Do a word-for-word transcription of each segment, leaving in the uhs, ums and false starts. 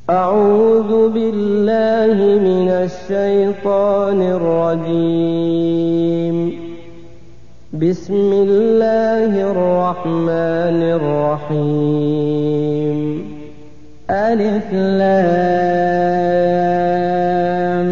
أعوذ بالله من الشيطان الرجيم. بسم الله الرحمن الرحيم. ألف لام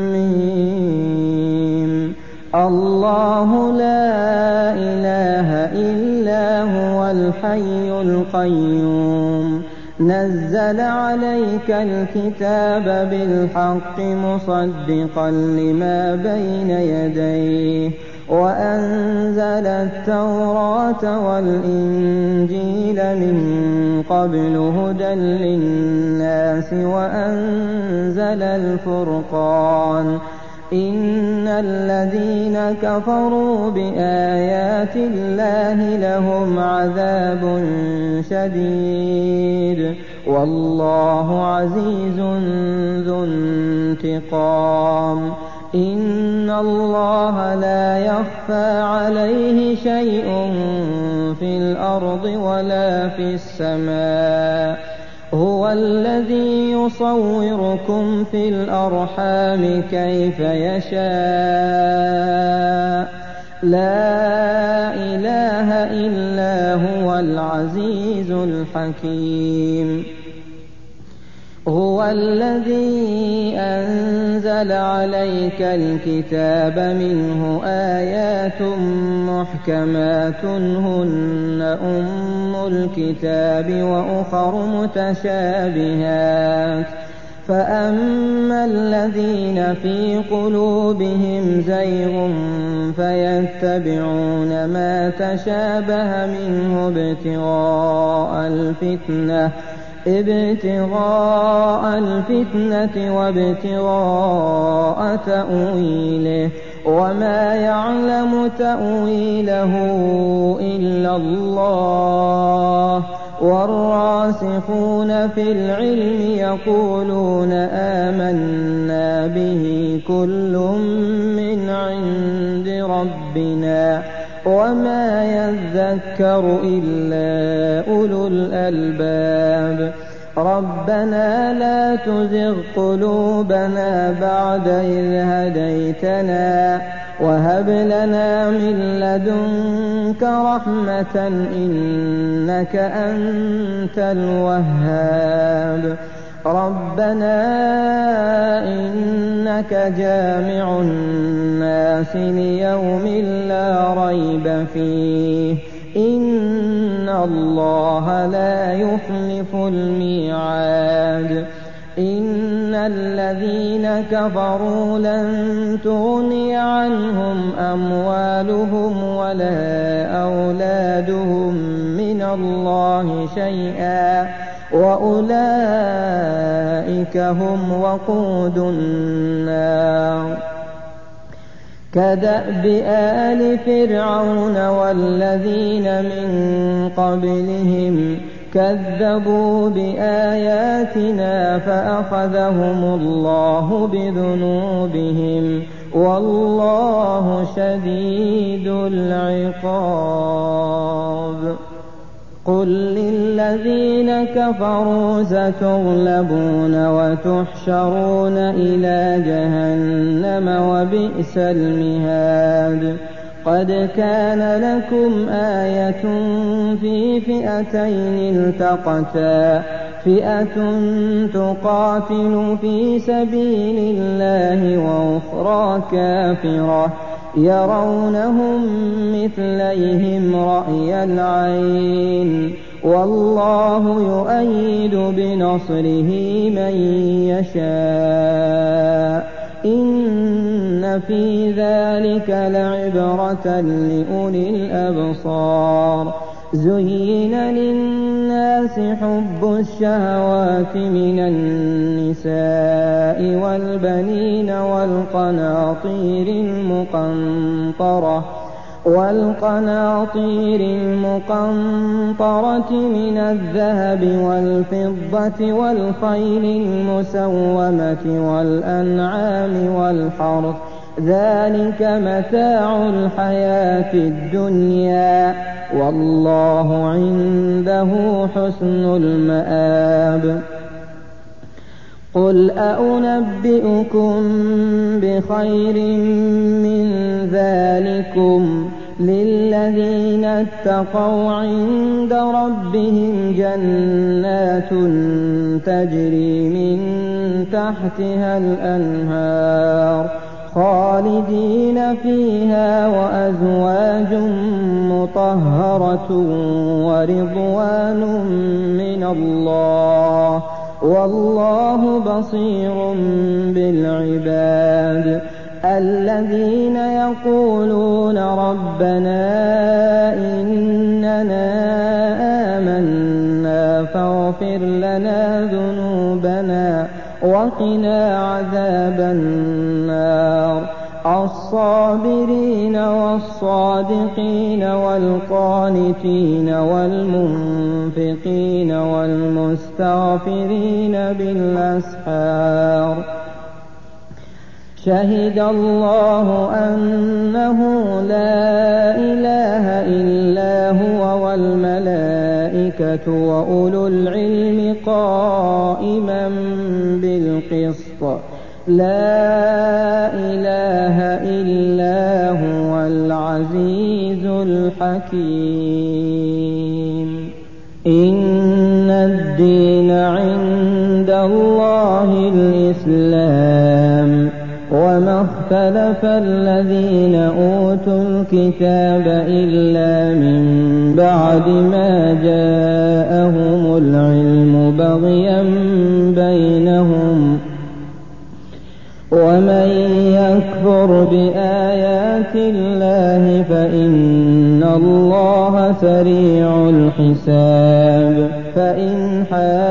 ميم. الله لا إله إلا هو الحي القيوم نزل عليك الكتاب بالحق مصدقا لما بين يديه وأنزل التوراة والإنجيل من قبل هدى للناس وأنزل الفرقان إن الذين كفروا بآيات الله لهم عذاب شديد والله عزيز ذو انتقام. إن الله لا يخفى عليه شيء في الأرض ولا في السماء. هو الذي يصوركم في الأرحام كيف يشاء. لا إله إلا هو العزيز الحكيم. هو الذي أنزل عليك الكتاب منه آيات محكمات هن أم الكتاب وأخر متشابهات فأما الذين في قلوبهم زيغ فيتبعون ما تشابه منه ابتغاء الفتنة ابتغاء الفتنة وابتغاء تأويله وما يعلم تأويله إلا الله والراسخون في العلم يقولون آمنا به كل من عند ربنا وما يذكر إلا أولو الألباب. ربنا لا تزغ قلوبنا بعد إذ هديتنا وهب لنا من لدنك رحمة إنك أنت الوهاب. ربنا إنك جامع الناس ليوم لا ريب فيه إن الله لا يخلف الميعاد. إن الذين كفروا لن تغني عنهم أموالهم ولا أولادهم من الله شيئا وأولئك هم وقود النار. كدأب آل فرعون والذين من قبلهم كذبوا بآياتنا فأخذهم الله بذنوبهم والله شديد العقاب. قل للذين كفروا ستغلبون وتحشرون إلى جهنم وبئس المهاد. قد كان لكم آية في فئتين التقتا فئة تقاتل في سبيل الله وأخرى كافرة يرونهم مثليهم رأي العين والله يؤيد بنصره من يشاء. إن في ذلك لعبرة لأولي الأبصار. زين للناس حب الشهوات من النساء والبنين والقناطير المقنطرة والقناطير المقنطرة من الذهب والفضة والخيل المسومة والأنعام والحرث ذلك متاع الحياة الدنيا والله عنده حسن المآب. قل أنبئكم بخير من ذلكم للذين اتقوا عند ربهم جنات تجري من تحتها الأنهار خالدين فيها وأزواج مطهرة ورضوان من الله والله بصير بالعباد الذين يقولون ربنا إننا آمنا فاغفر لنا ذنوبنا وقنا عذاب النار الصابرين والصادقين والقانتين والمنفقين والمستغفرين بالأسحار شهد الله أنه لا إله إلا هو والملائكة وأولو العلم قائما بالقسط لا إله إلا هو العزيز الحكيم إن الدين عند الله الإسلام وما اختلف الذين أوتوا الكتاب إلا من بعد ما جاءهم العلم بغيا بينهم ومن يكفر بآيات الله فإن الله سريع الحساب فإن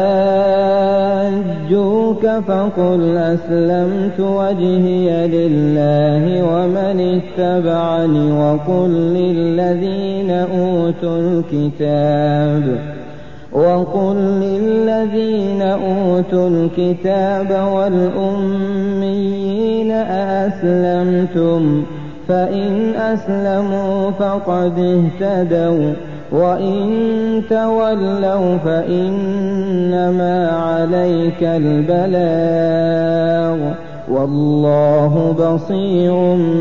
حاجوك فقل أسلمت وجهي لله ومن اتبعني وقل للذين أوتوا الكتاب وقل للذين أوتوا الكتاب والأميين أأسلمتم فإن أسلموا فقد اهتدوا وإن تولوا فإنما عليك البلاغ والله بصير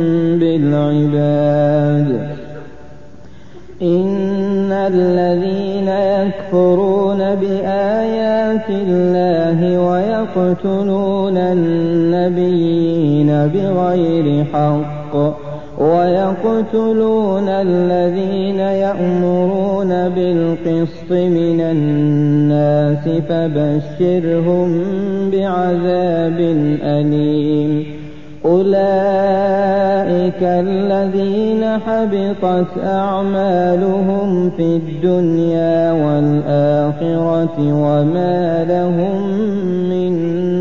بالعباد إن الذين يكفرون بآيات الله ويقتلون النبيين بغير حق ويقتلون الذين يأمرون بالقسط من الناس فبشرهم بعذاب أليم أولئك الذين حبطت أعمالهم في الدنيا والآخرة وما لهم من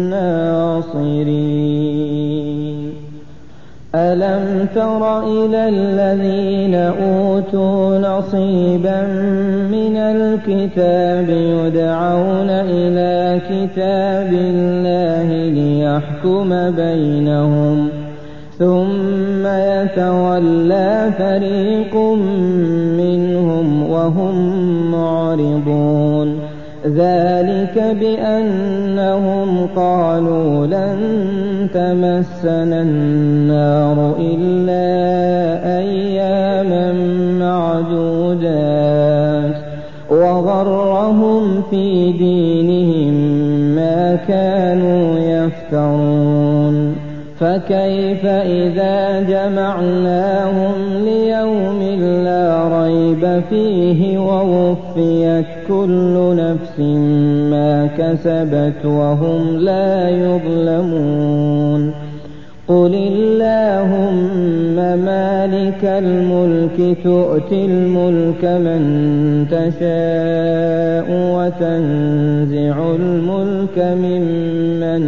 ناصرين ألم تر إلى الذين أوتوا نصيبا من الكتاب يدعون إلى كتاب الله ليحكم بينهم ثم يتولى فريق منهم وهم معرضون ذلك بأنهم قالوا لن تمسنا النار إلا أياما معدودات وغرهم في دينهم ما كانوا يفترون فكيف إذا جمعناهم ليوم لا ريب فيه ووفيت كل نفس ما كسبت وهم لا يظلمون قل اللهم مالك الملك تؤتي الملك من تشاء وتنزع الملك ممن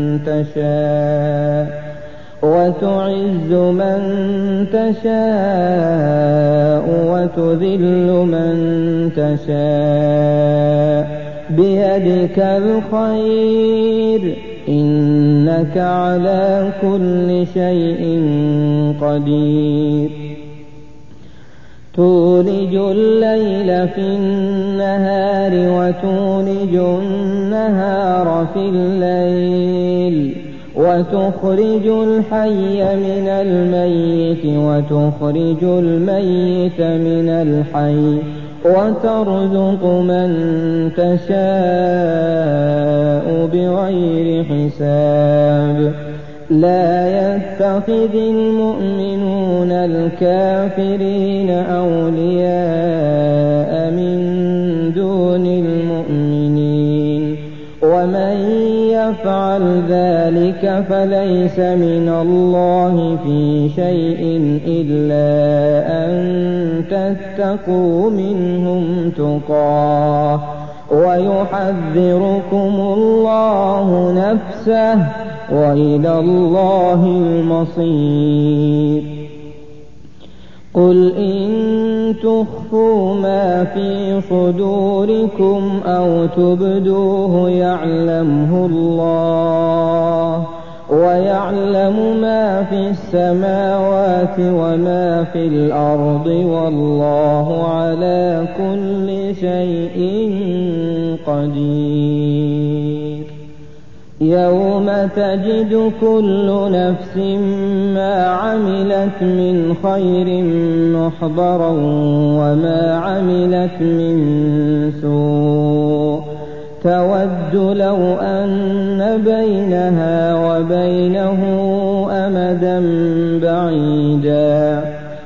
تشاء وتعز من تشاء وتذل من تشاء بيدك الخير إنك على كل شيء قدير تولج الليل في النهار وتولج النهار في الليل وتخرج الحي من الميت وتخرج الميت من الحي وترزق من تشاء بغير حساب لا يتخذ المؤمنون الكافرين أولياء من دون المؤمنين ومن يفعل ذلك فليس من الله في شيء إلا أن تتقوا منهم تقاه ويحذركم الله نفسه وإلى الله المصير قل إن تخفوا ما في صدوركم أو تبدوه يعلمه الله ويعلم ما في السماوات وما في الأرض والله على كل شيء قدير يوم تجد كل نفس ما عملت من خير محضرا وما عملت من سوء تود لو أن بينها وبينه أمدا بعيدا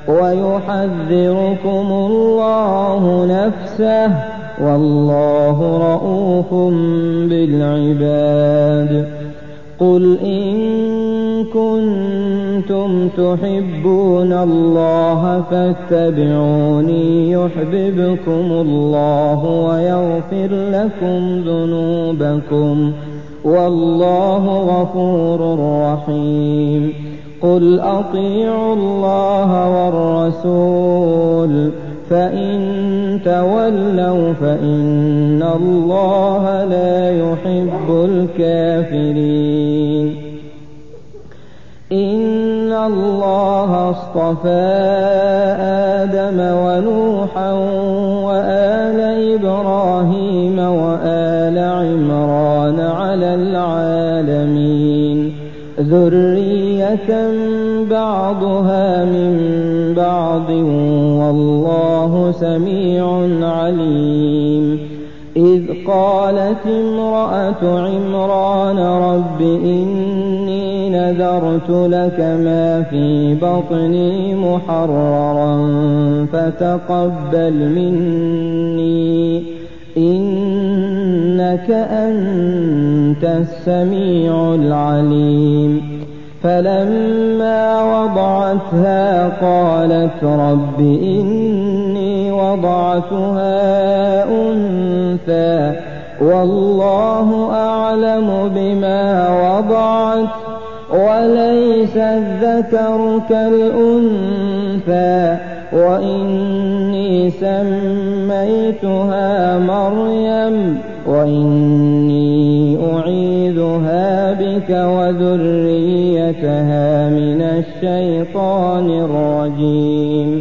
ويحذركم الله نفسه والله رءوف بالعباد قل إن كنتم تحبون الله فاتبعوني يحببكم الله ويغفر لكم ذنوبكم والله غفور رحيم قل أطيعوا الله والرسول فإن تولوا فإن الله لا يحب الكافرين إن الله اصطفى آدم ونوحا وآل إبراهيم وآل عمران على العالمين ذرية بعضها من بعض والله سميع عليم إذ قالت امرأة عمران رب إني نذرت لك ما في بطني محررا فتقبل مني إنك أنت السميع العليم فلما وضعتها قالت رب إني وضعتها أنثى والله أعلم بما وضعت وليس الذكر كالأنثى وإني سميتها مريم وإني أعيذها بك وذريتها من الشيطان الرجيم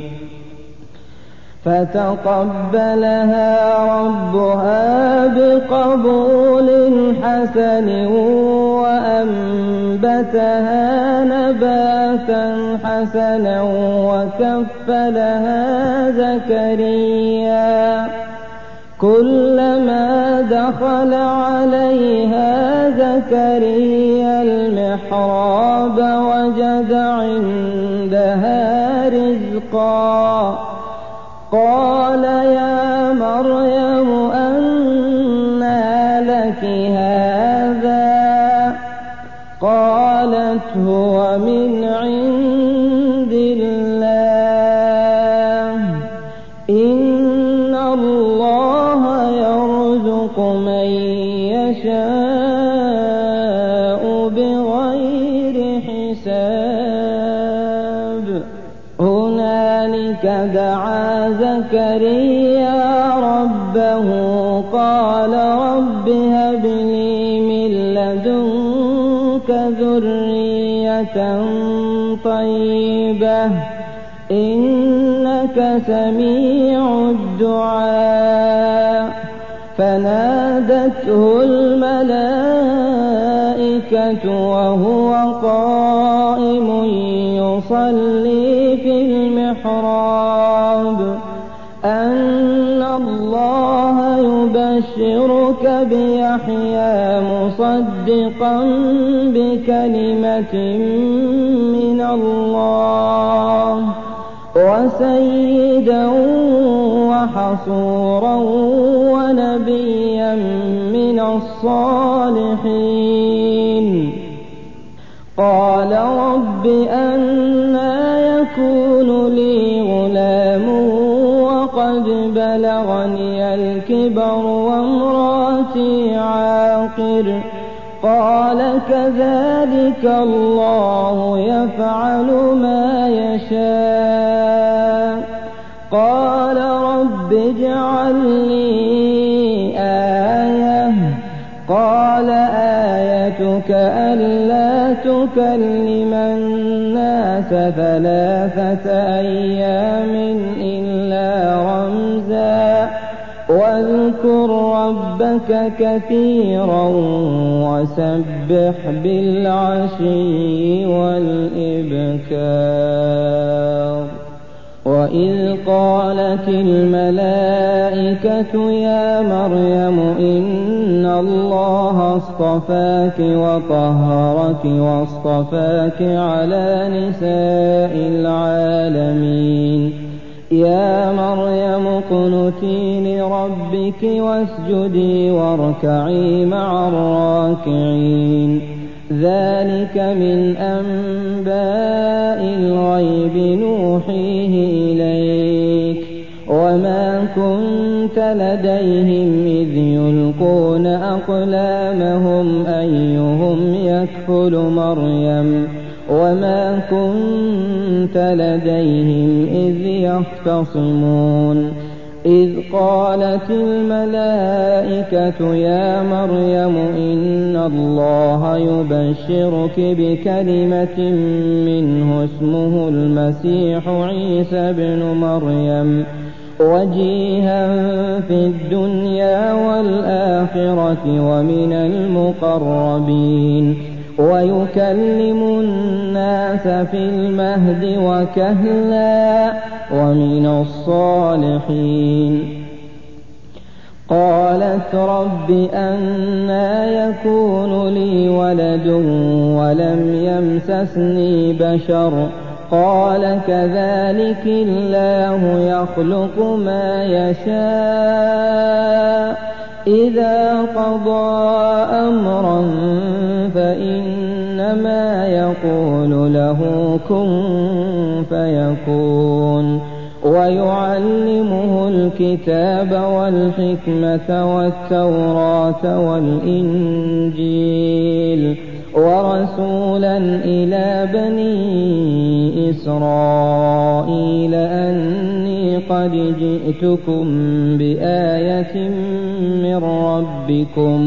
فتقبلها ربها بقبول حسن وأنبتها نباتا حسنا وكفلها زكريا كلما دخل عليها زكريا المحراب وجد عندها رزقا قال يا مريم أنى لك هذا قالت هو من عند الله إن الله يرزق من يشاء بغير حساب هنالك دعا زكريا ربه قال رب هب لي من لدنك ذرية طيبة إنك سميع الدعاء. فنادته الملائكة وهو قائم يصلي في المحراب أن الله يبشرك بيحيى مصدقا بكلمة من الله وسيدا وحصورا ونبيا من الصالحين. قال رب أنى يكون لي غلام وقد بلغني الكبر وامرأتي عاقر. قال كذلك الله يفعل ما يشاء. قال رب اجعل لي آية. قال آيتك ألا تكلم الناس ثلاثة أيام إلا رمزا واذكر ربك كثيرا وسبح بالعشي والإبكار. وإذ قالت الملائكة يا مريم إن الله اصطفاك وطهرك واصطفاك على نساء العالمين. يا مريم اقنتي لربك واسجدي واركعي مع الراكعين. ذلك من أنباء الغيب نوحيه إليك وما كنت لديهم إذ يلقون أقلامهم أيهم يكفل مريم وما كنت لديهم إذ يختصمون. إذ قالت الملائكة يا مريم إن الله يبشرك بكلمة منه اسمه المسيح عيسى ابن مريم وجيها في الدنيا والآخرة ومن المقربين ويكلم الناس في المهد وكهلا ومن الصالحين. قالت رب أنى يكون لي ولد ولم يمسسني بشر قال كذلك الله يخلق ما يشاء إذا قضى أمرا فإنما يقول له كن فيكون. ويعلمه الكتاب والحكمة والتوراة والإنجيل ورسولا إلى بني إسرائيل أني قد جئتكم بآية من ربكم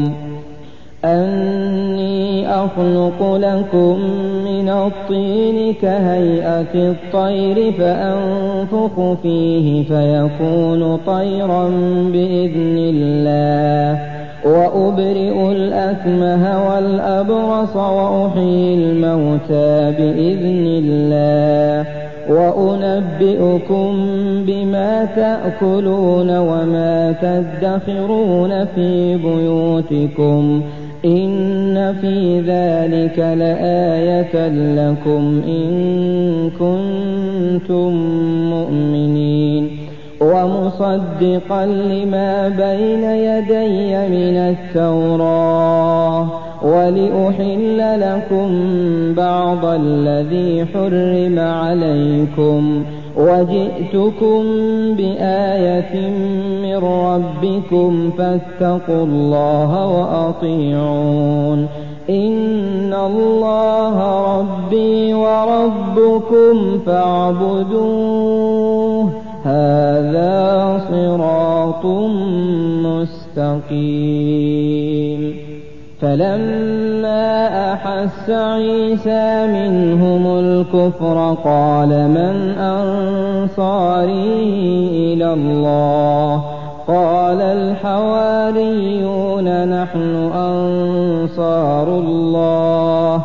أني أخلق لكم من الطين كهيئة الطير فأنفخ فيه فيكون طيرا بإذن الله وأبرئ الأكمه والأبرص وأحيي الموتى بإذن الله وأنبئكم بما تأكلون وما تدخرون في بيوتكم إن في ذلك لآية لكم إن كنتم مؤمنين. ومصدقا لما بين يدي من التوراة ولأحل لكم بعض الذي حرم عليكم وجئتكم بآية من ربكم فاتقوا الله وأطيعون إن الله ربي وربكم فاعبدوه هذا صراط مستقيم. فلما فلما أحس عيسى منهم الكفر قال من أنصاري إلى الله قال الحواريون نحن أنصار الله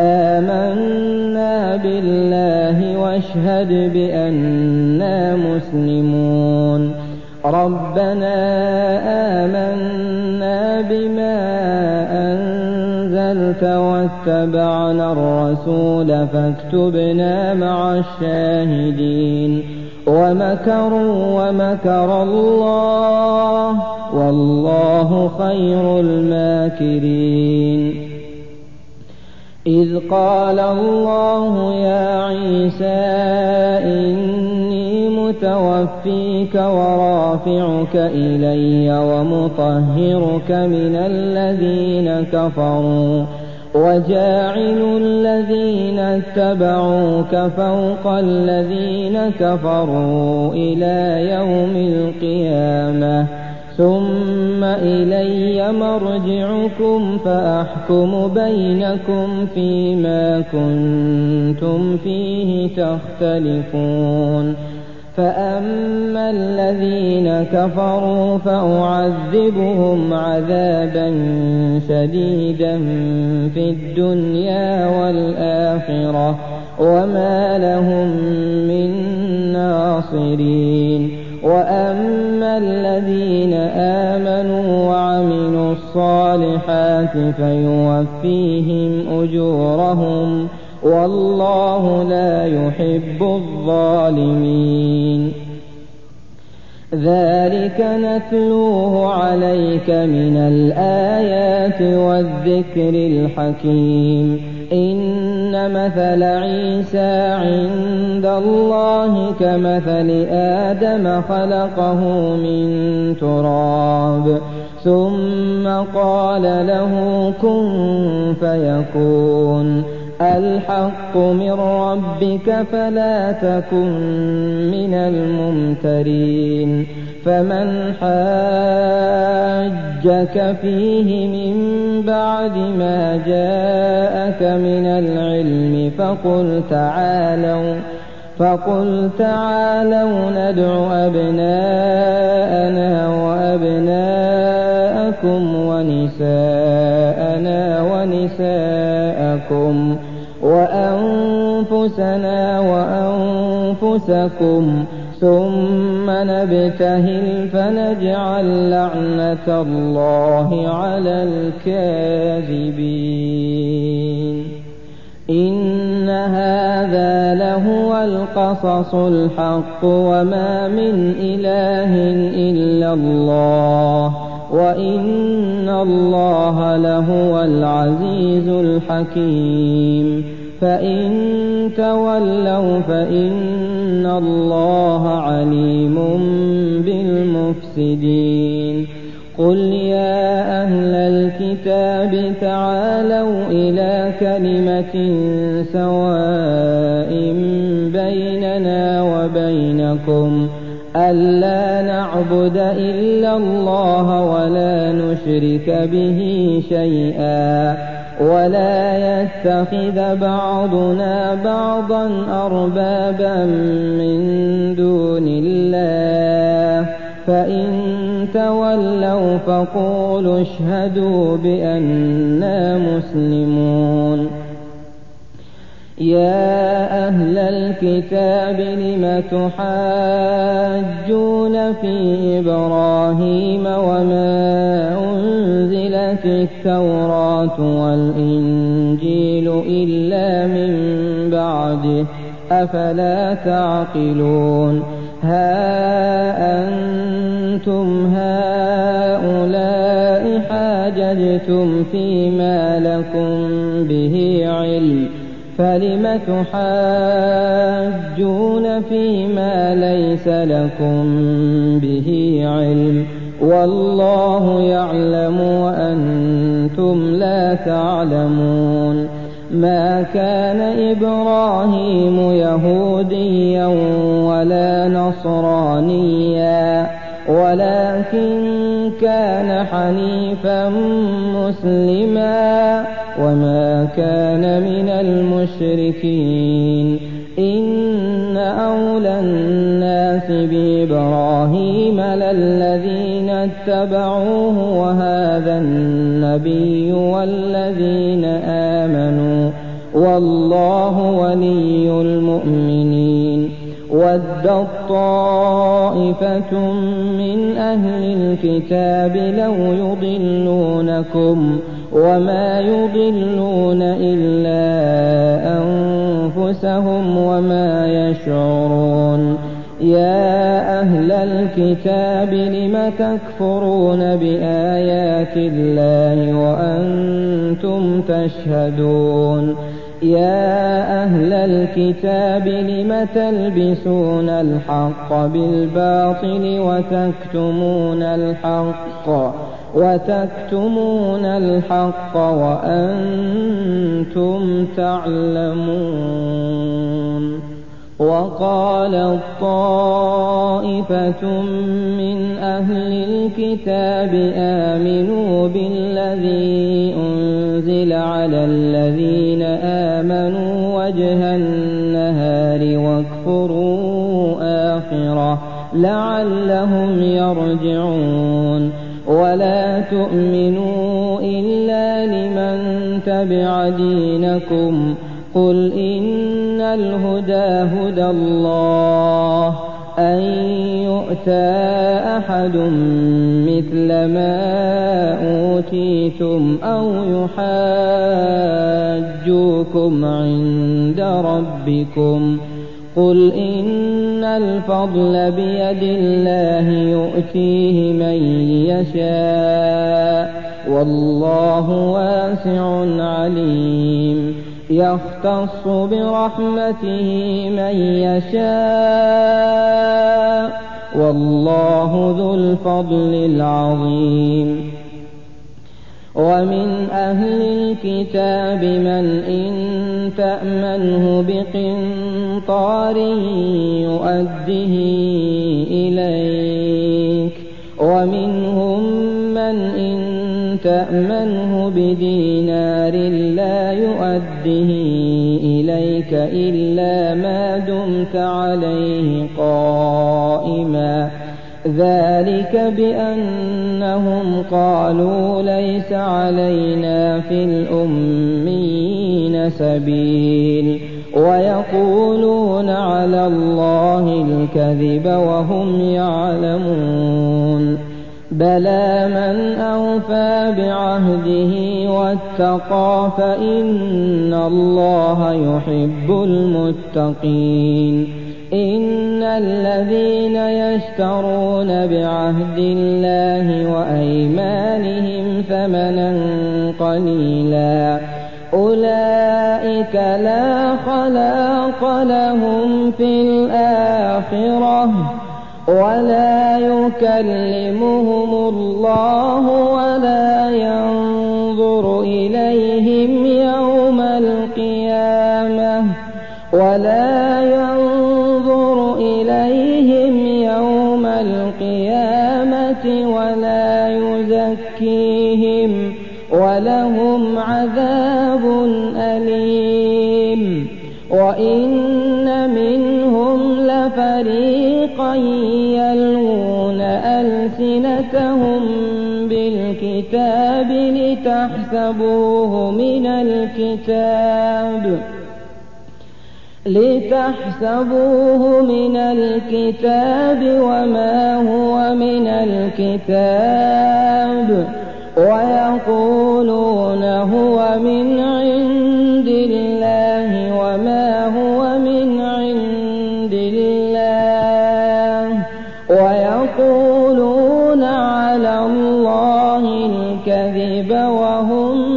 آمنا بالله واشهد بأننا مسلمون ربنا آمنا بما أنزلت واتبعنا الرسول فاكتبنا مع الشاهدين ومكروا ومكر الله والله خير الماكرين إذ قال الله يا عيسى إني متوفيك ورافعك إلي ومطهرك من الذين كفروا وجاعل الذين اتبعوك فوق الذين كفروا إلى يوم القيامة ثم إلي مرجعكم فأحكم بينكم فيما كنتم فيه تختلفون فأما الذين كفروا فأعذبهم عذابا شديدا في الدنيا والآخرة وما لهم من ناصرين وأما الذين آمنوا وعملوا الصالحات فيوفيهم أجورهم والله لا يحب الظالمين ذلك نتلوه عليك من الآيات والذكر الحكيم إن مثل عيسى عند الله كمثل آدم خلقه من تراب ثم قال له كن فيكون الحق من ربك فلا تكن من الممترين فمن حاجك فيه من بعد ما جاءك من العلم فقل تعالوا فقل تعالوا ندع أبناءنا وأبناءكم ونساءنا ونساءكم وأنفسنا وأنفسكم ثم نبتهل فنجعل لعنة الله على الكاذبين إن هذا لهو القصص الحق وما من إله إلا الله وإن الله لهو العزيز الحكيم فإن تولوا فإن الله عليم بالمفسدين قل يا أهل الكتاب تعالوا إلى كلمة سواء بيننا وبينكم ألا نعبد إلا الله ولا نشرك به شيئا ولا يتخذ بعضنا بعضا أربابا من دون الله فإن تولوا فقولوا اشهدوا بأننا مسلمون يا أهل الكتاب لم تحاجون في إبراهيم وما أنزلت التوراة والإنجيل إلا من بعده أفلا تعقلون ها أنتم هؤلاء حاججتم فيما لكم به علم فلم تحاجون فيما ليس لكم به علم والله يعلم وأنتم لا تعلمون ما كان إبراهيم يهوديا ولا نصرانيا ولكن كان حنيفا مسلما وما كان من المشركين إن أولى الناس بإبراهيم للذين اتبعوه وهذا النبي والذين آمنوا والله ولي المؤمنين ودت طائفة من أهل الكتاب لو يضلونكم وما يضلون إلا أنفسهم وما يشعرون يا أهل الكتاب لم تكفرون بآيات الله وأنتم تشهدون يا أهل الكتاب لم تلبسون الحق بالباطل وتكتمون الحق وتكتمون الحق وأنتم تعلمون وقالت طائفة من أهل الكتاب آمنوا بالذي أنزل على الذين آمنوا وجه النهار واكفروا آخره لعلهم يرجعون ولا تؤمنوا إلا لمن تبع دينكم قل إن الهدى هدى الله أن يؤتى أحد مثل ما أوتيتم أو يحاجوكم عند ربكم قل إن الفضل بيد الله يؤتيه من يشاء والله واسع عليم يختص برحمته من يشاء والله ذو الفضل العظيم ومن أهل الكتاب من إن تأمنه بقنطار يؤده إليك ومنهم من إن تأمنه بدينار لا يؤده إليك إلا ما دمت عليه قائما ذلك بأنهم قالوا ليس علينا في الأميين سبيل ويقولون على الله الكذب وهم يعلمون بلى من أوفى بعهده واتقى فإن الله يحب المتقين إن الذين يشترون بعهد الله وأيمانهم ثمنا قليلا أولئك لا خلاق لهم في الآخرة ولا يكلمهم الله ولا ينظر إليهم يوم القيامة ولا ينظر إليهم يوم القيامة ولا يزكيهم ولهم عذاب أليم وإن منهم لفريقا يلوون ألسنتهم بالكتاب لتحسبوه من الكتاب لتحسبوه من الكتاب وما هو من الكتاب ويقولون هو من عند الله وما هو من عند الله ويقولون على الله الكذب وهم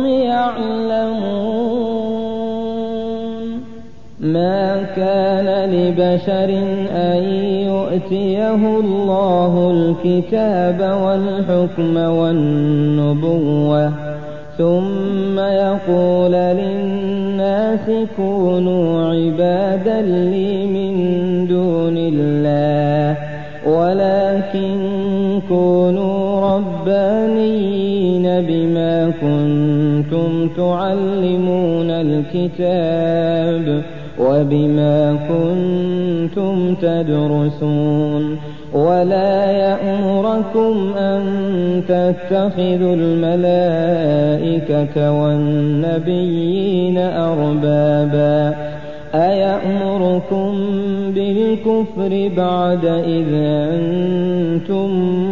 يعلمون ما كان لبشر أن يؤتيه الله الكتاب والحكم والنبوة ثم يقول للناس كونوا عبادا لي من دون الله ولكن كونوا ربانيين بما كنتم تعلمون الكتاب وبما كنتم تدرسون ولا يأمركم أن تتخذوا الملائكة والنبيين أربابا أيأمركم بالكفر بعد إذ أنتم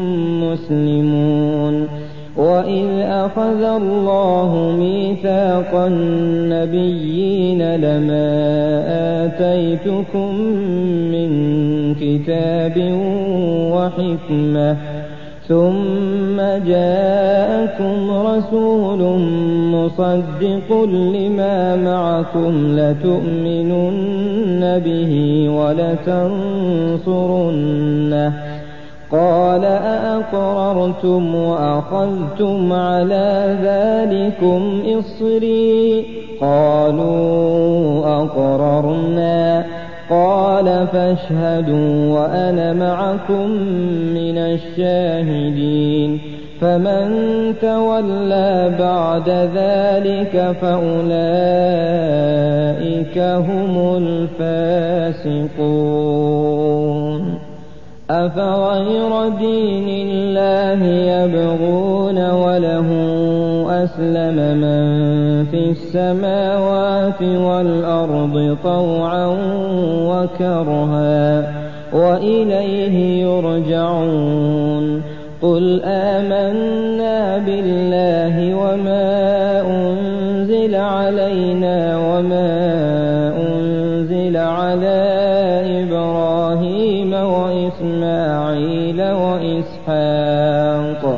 مسلمون وإذ أخذ الله ميثاق النبيين لما آتيتكم من كتاب وحكمة ثم جاءكم رسول مصدق لما معكم لتؤمنن به ولتنصرنه قال أأقررتم وأخذتم على ذلكم إصري قالوا أقررنا قال فاشهدوا وأنا معكم من الشاهدين فمن تولى بعد ذلك فأولئك هم الفاسقون أفغير دين الله يبغون وله أسلم من في السماوات والأرض طوعا وكرها وإليه يرجعون قل آمنا بالله وما أنزل علينا وما أنزل على إبراهيم وإسماعيل وإسحاق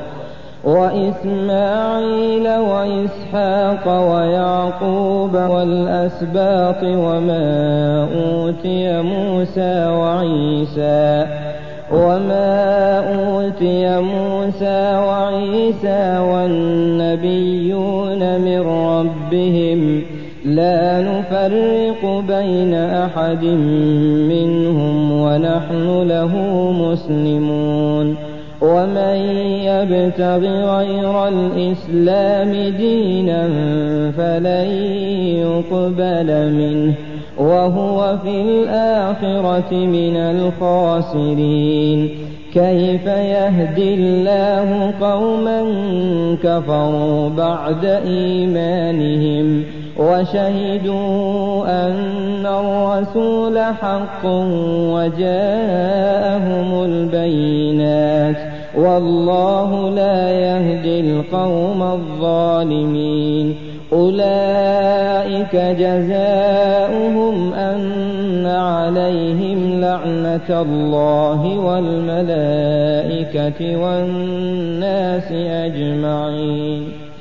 وإسماعيل وإسحاق ويعقوب والأسباط وما أوتي موسى وعيسى وما أوتي موسى وعيسى والنبيون من ربهم لا نفرق بين أحد منهم ونحن له مسلمون ومن يبتغ غير الإسلام دينا فلن يقبل منه وهو في الآخرة من الخاسرين كيف يهدي الله قوما كفروا بعد إيمانهم وشهدوا أن الرسول حق وجاءهم البينات والله لا يهدي القوم الظالمين أولئك جزاؤهم أن عليهم لعنة الله والملائكة والناس أجمعين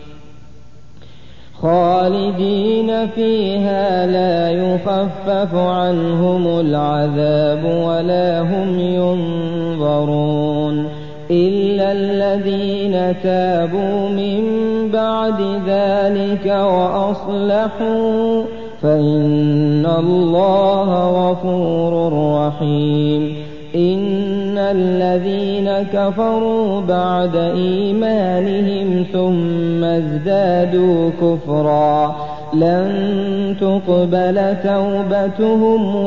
خالدين فيها لا يخفف عنهم العذاب ولا هم ينظرون إلا الذين تابوا من بعد ذلك وأصلحوا فإن الله غفور رحيم إن الذين كفروا بعد إيمانهم ثم ازدادوا كفرا لن تقبل توبتهم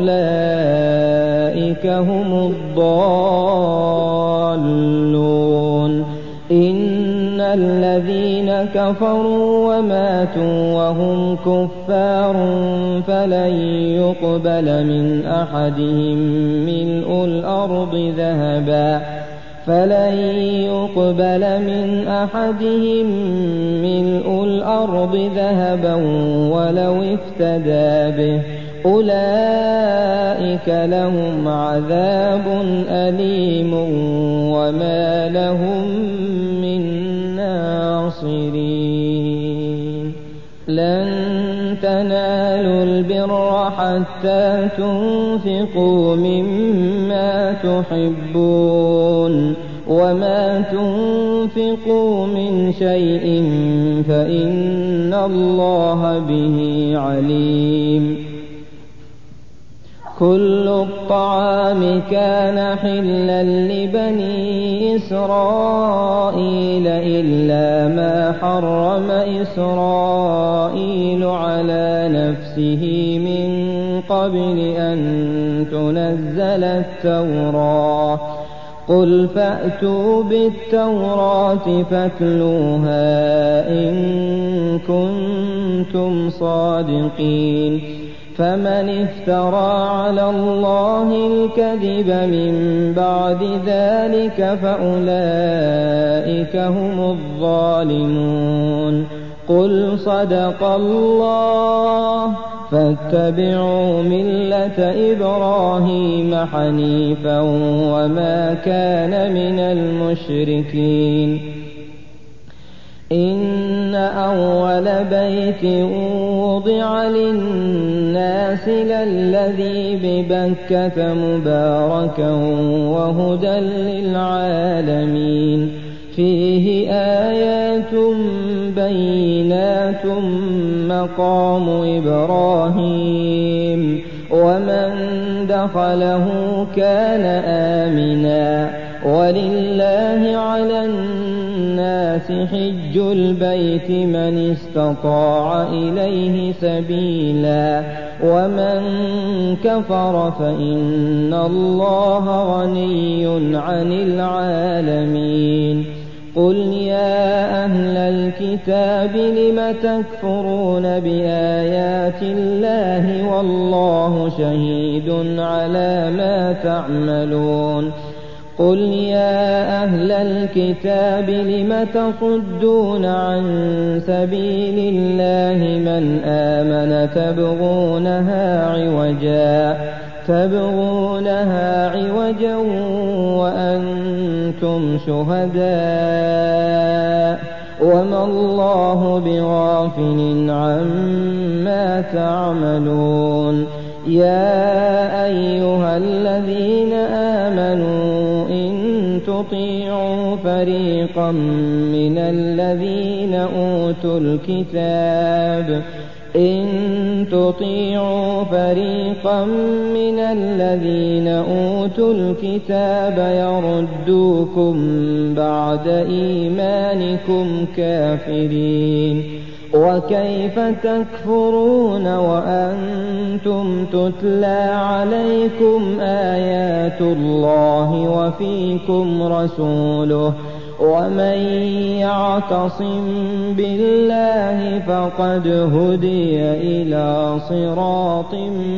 وأولئك هم الضالون إن الذين كفروا وماتوا وهم كفار فلن يقبل من أحدهم ملء الأرض ذهبا فلن يقبل من أحدهم ملء الأرض ذهبا ولو افتدى به أولئك لهم عذاب أليم وما لهم من ناصرين لن تنالوا البر حتى تنفقوا مما تحبون وما تنفقوا من شيء فإن الله به عليم كل الطعام كان حلا لبني إسرائيل إلا ما حرم إسرائيل على نفسه من قبل أن تنزل التوراة قل فأتوا بالتوراة فاتلوها إن كنتم صادقين فمن افترى على الله الكذب من بعد ذلك فأولئك هم الظالمون قل صدق الله فاتبعوا ملة إبراهيم حنيفا وما كان من المشركين إن أول بيت وضع للناس للذي ببكة مباركا وهدى للعالمين فيه آيات بينات مقام إبراهيم ومن دخله كان آمنا ولله على الناس حج البيت من استطاع إليه سبيلا ومن كفر فإن الله غني عن العالمين قل يا أهل الكتاب لم تكفرون بآيات الله والله شهيد على ما تعملون قل يا أهل الكتاب لم تصدون عن سبيل الله من آمن تبغونها عوجا تبغونها عوجا وأنتم شهداء وما الله بغافل عما تعملون يا أيها الذين آمنوا إن تطيعوا فريقا من الذين أوتوا الكتاب إن تطيعوا فريقا من الذين أوتوا الكتاب يردوكم بعد إيمانكم كافرين وكيف تكفرون وأنتم تتلى عليكم آيات الله وفيكم رسوله ومن يعتصم بالله فقد هدي إلى صراط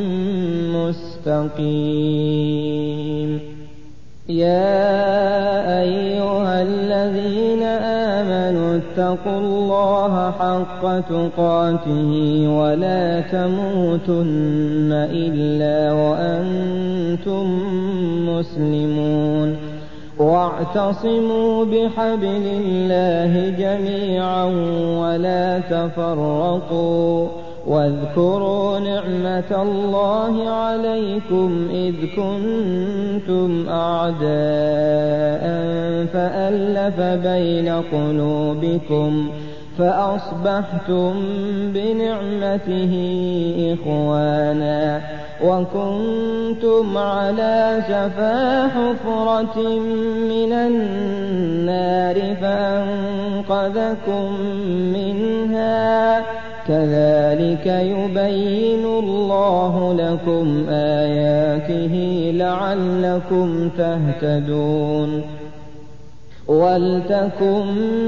مستقيم يا أيها الذين آمنوا اتقوا الله حق تقاته ولا تموتن إلا وأنتم مسلمون واعتصموا بحبل الله جميعا ولا تفرقوا واذكروا نعمة الله عليكم إذ كنتم أعداء فألف بين قلوبكم فأصبحتم بنعمته إخوانا وكنتم على شفا حفرة من النار فأنقذكم منها كذلك يبين الله لكم آياته لعلكم تهتدون ولتكن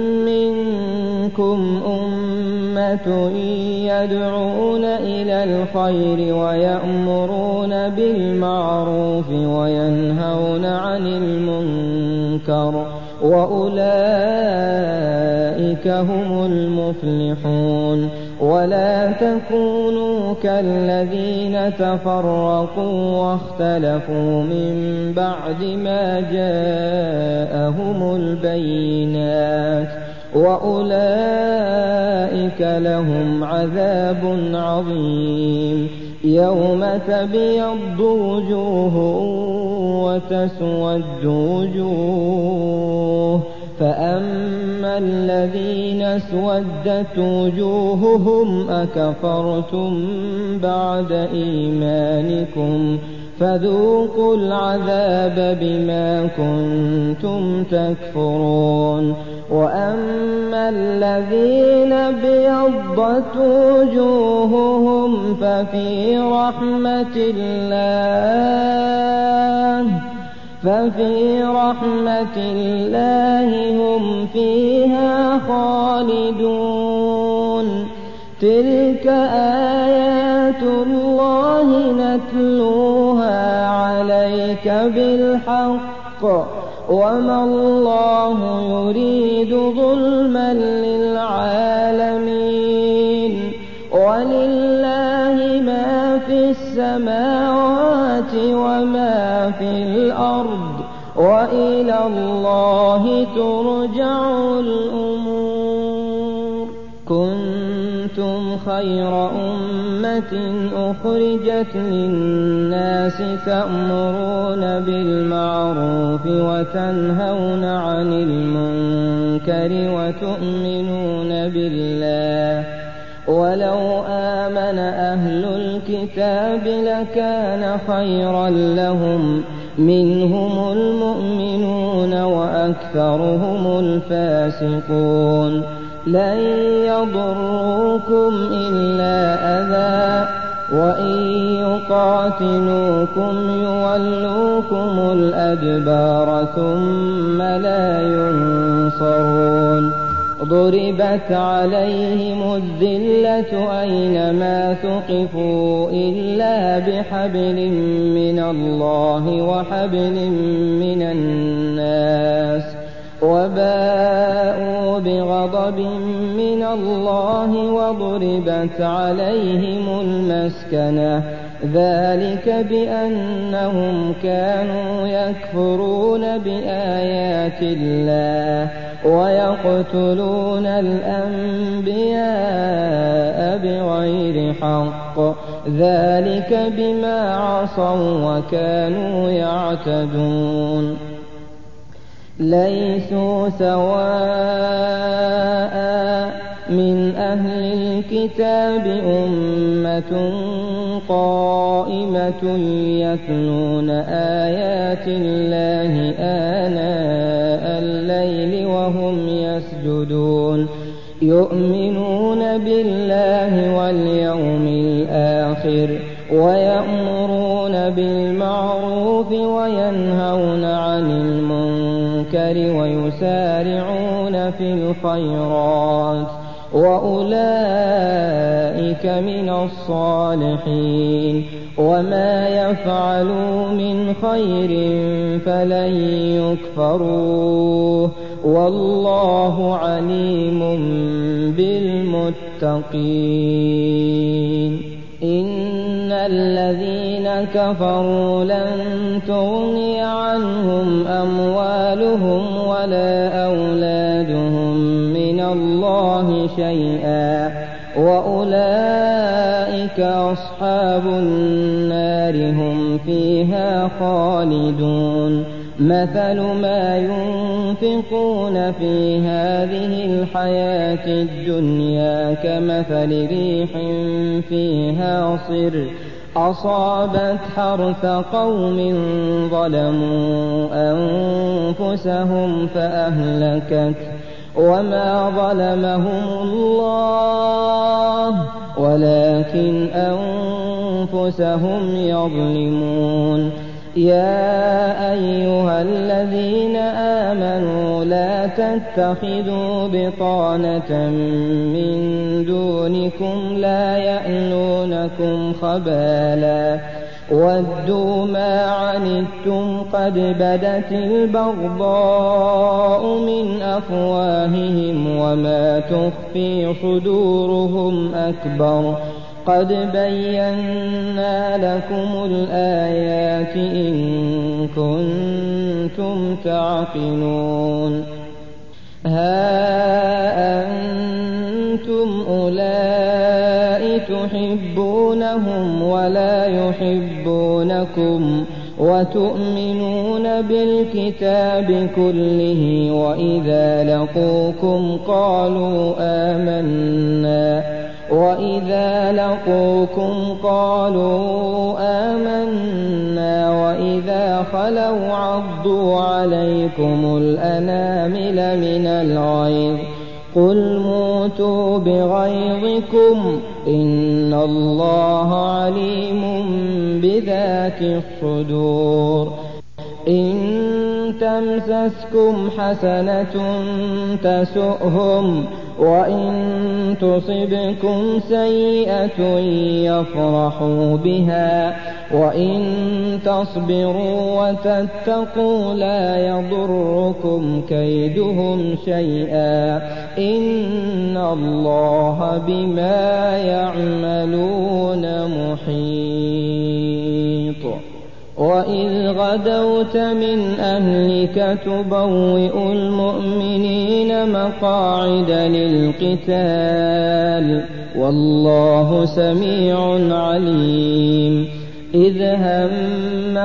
منكم أمة يدعون إلى الخير ويأمرون بالمعروف وينهون عن المنكر وأولئك هم المفلحون ولا تكونوا كالذين تفرقوا واختلفوا من بعد ما جاءهم البينات وأولئك لهم عذاب عظيم يوم تبيض وجوه وتسود وجوه فأما الذين اسودت وجوههم أكفرتم بعد إيمانكم فذوقوا العذاب بما كنتم تكفرون وأما الذين ابيضت وجوههم ففي رحمة الله ففي رحمة الله هم فيها خالدون تلك آيات الله نتلوها عليك بالحق وما الله يريد ظلما للعالمين ولله ما في السماوات وما في الأرض وإلى الله ترجع الأمور كنتم خير أمة أخرجت للناس تأمرون بالمعروف وتنهون عن المنكر وتؤمنون بالله ولو آمن أهل الكتاب لكان خيرا لهم منهم المؤمنون وأكثرهم الفاسقون لن يضروكم إلا أذى وإن يقاتلوكم يولوكم الأدبار ثم لا ينصرون ضربت عليهم الذلة أينما ثقفوا إلا بحبل من الله وحبل من الناس وباءوا بغضب من الله وضربت عليهم المسكنة ذلك بأنهم كانوا يكفرون بآيات الله ويقتلون الأنبياء بغير حق ذلك بما عصوا وكانوا يعتدون ليسوا سواء من أهل الكتاب أمة قائمة يتلون آيات الله آناء الليل وهم يسجدون يؤمنون بالله واليوم الآخر ويأمرون بالمعروف وينهون عن المنكر ويسارعون في الخيرات وأولئك من الصالحين وما يفعلوا من خير فلن يكفروه والله عليم بالمتقين إن الذين كفروا لن تغني عنهم أموالهم ولا أولادهم من الله شيئا وأولئك أصحاب النار هم فيها خالدون مثل ما ينفقون في هذه الحياة الدنيا كمثل ريح فيها صر أصابت حرث قوم ظلموا أنفسهم فأهلكت وما ظلمهم الله ولكن أنفسهم يظلمون يا أيها الذين آمنوا لا تتخذوا بطانة من دونكم لا يألونكم خبالا ودوا ما عنتم قد بدت البغضاء من أفواههم وما تخفي صدورهم أكبر قد بينا لكم الآيات إن كنتم تعقلون ها أنتم أولئك تحبونهم ولا يحبونكم وتؤمنون بالكتاب كله وإذا لقوكم قالوا آمنا وإذا لقوكم قالوا آمنا إذا خلوا عضوا عليكم الأنامل من الغيظ قل موتوا بغيظكم إن الله عليم بذات الصدور إن تمسسكم حسنة تسؤهم وإن تصبكم سيئة يفرحوا بها وإن تصبروا وتتقوا لا يضركم كيدهم شيئا إن الله بما يعملون محيط وإذ غدوت من أهلك تبوئ المؤمنين مقاعد للقتال والله سميع عليم إذ هم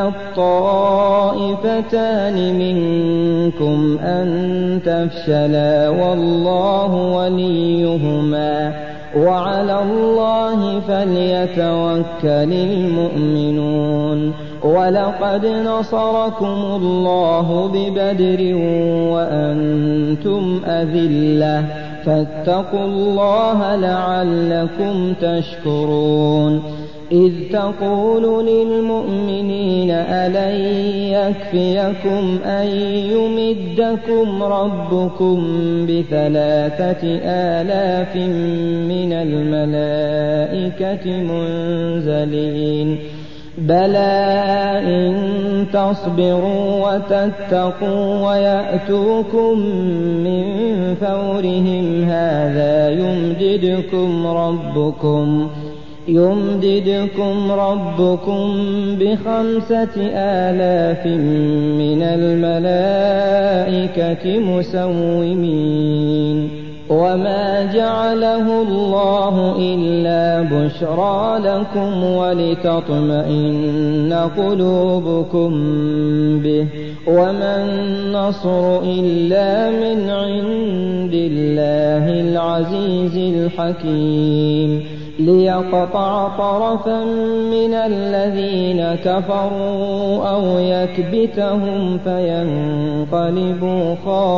الطائفتان منكم أن تفشلا والله وليهما وعلى الله فليتوكل المؤمنون ولقد نصركم الله ببدر وأنتم أذلة فاتقوا الله لعلكم تشكرون إذ تقول للمؤمنين ألن يكفيكم أن يمدكم ربكم بثلاثة آلاف من الملائكة منزلين بلى إن تصبروا وتتقوا ويأتوكم من فورهم هذا يمددكم ربكم يمددكم ربكم بخمسة آلاف من الملائكة مسومين وما جعله الله إلا بشرى لكم ولتطمئن قلوبكم به وما النصر إلا من عند الله العزيز الحكيم ليقطع طرفا من الذين كفروا أو يكبتهم فينقلبوا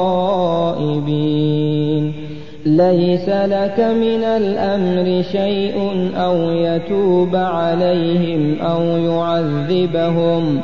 خائبين ليس لك من الأمر شيء أو يتوب عليهم أو يعذبهم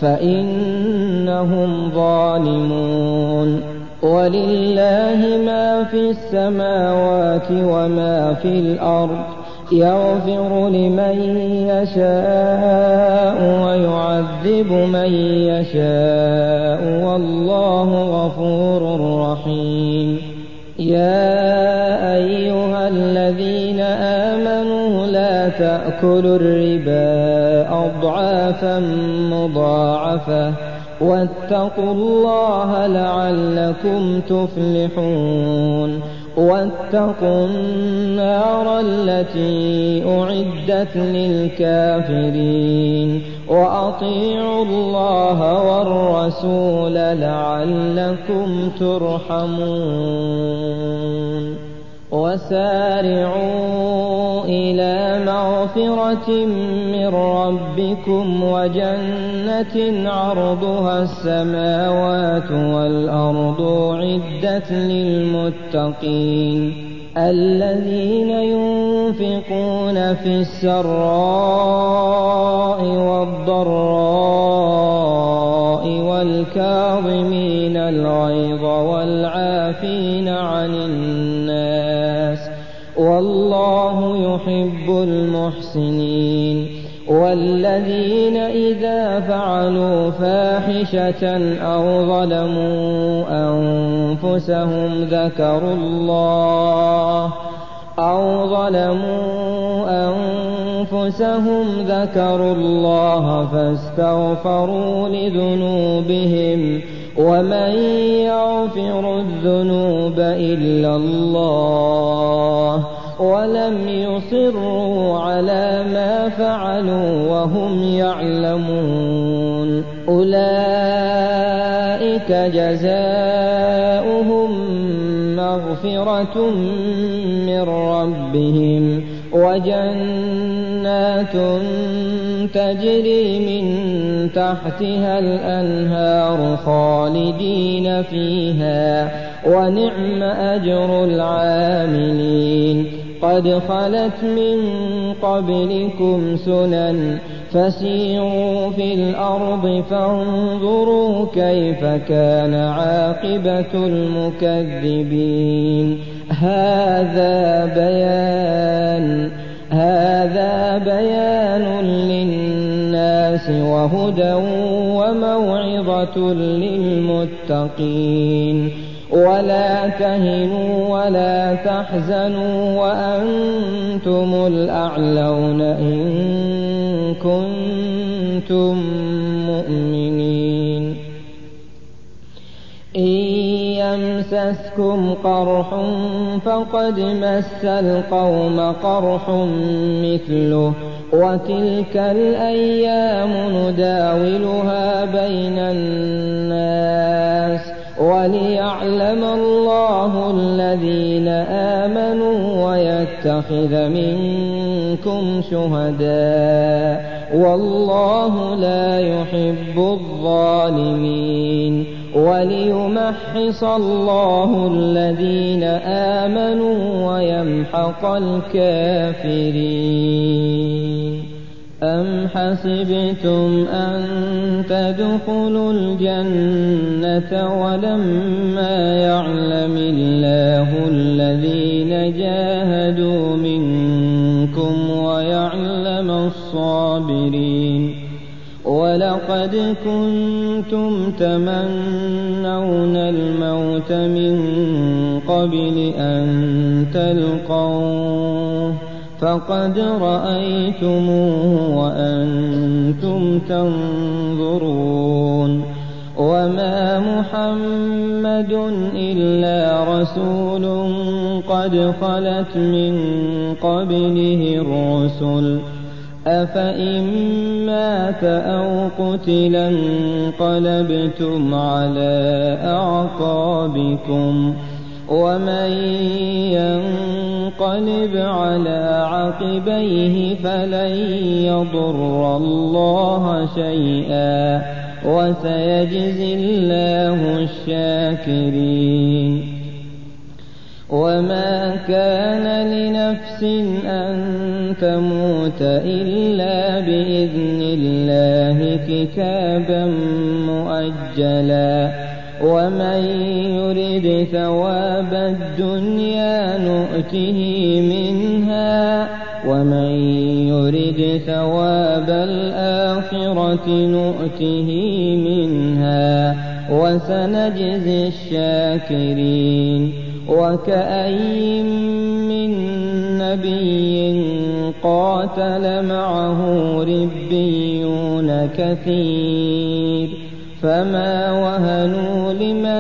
فإنهم ظالمون ولله ما في السماوات وما في الأرض يغفر لمن يشاء ويعذب من يشاء والله غفور رحيم يا أيها الذين آمنوا لا تأكلوا الربا أضعافا مضاعفة واتقوا الله لعلكم تفلحون واتقوا النار التي أعدت للكافرين وأطيعوا الله والرسول لعلكم ترحمون وسارعوا إلى مغفرة من ربكم وجنة عرضها السماوات والأرض أعدت للمتقين الذين ينفقون في السراء والضراء والكاظمين الغيظ والعافين عن الناس والله يحب المحسنين والذين إذا فعلوا فاحشة أو ظلموا أنفسهم ذكروا الله أو ظلموا أنفسهم ذكروا الله فاستغفروا لذنوبهم ومن يغفر الذنوب إلا الله ولم يصروا على ما فعلوا وهم يعلمون أولئك جزاؤهم مغفرة من ربهم وجنات تجري من تحتها الأنهار خالدين فيها ونعم أجر العاملين قد خلت من قبلكم سنن فسيروا في الأرض فانظروا كيف كان عاقبة المكذبين هذا بيان هذا بيان للناس وهدى وموعظة للمتقين ولا تهنوا ولا تحزنوا وأنتم الأعلون إن كنتم مؤمنين إن يمسسكم قرح فقد مس القوم قرح مثله وتلك الأيام نداولها بين الناس وليعلم الله الذين آمنوا ويتخذ منكم شهداء والله لا يحب الظالمين وليمحص الله الذين آمنوا ويمحق الكافرين أم حسبتم أن تدخلوا الجنة ولما يعلم الله الذين جاهدوا منكم ويعلم الصابرين ولقد كنتم تمنون الموت من قبل أن تلقوه فقد رأيتموه وأنتم تنظرون وما محمد إلا رسول قد خلت من قبله الرسل أفإن مات أو قتل انقلبتم على أعقابكم ومن ينقلب على عقبيه فلن يضر الله شيئا وسيجزي الله الشاكرين وما كان لنفس أن تموت إلا بإذن الله كتابا مؤجلا ومن يرد ثواب الدنيا نؤته منها ومن يرد ثواب الآخرة نؤته منها وسنجزي الشاكرين وكأي من نبي قاتل معه ربيون كثير فما وهنوا لما